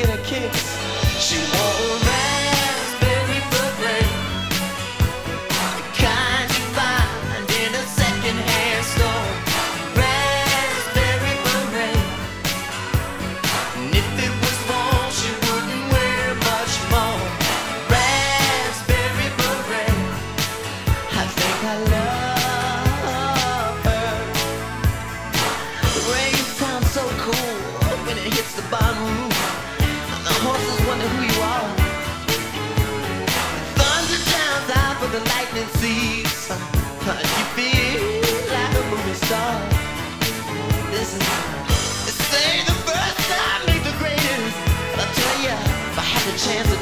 taking her kicks. She wore a raspberry beret, the kind you find in a second-hand store. Raspberry beret, and if it was worn, she wouldn't wear much more. Raspberry beret, I think I love her. The rain sounds so cool when it hits the barn roof. The horses wonder who you are. Thunder drowns out, but the lightning sees. You feel like a movie star. This is, they say the first time make the greatest. But I'll tell ya, if I had the chance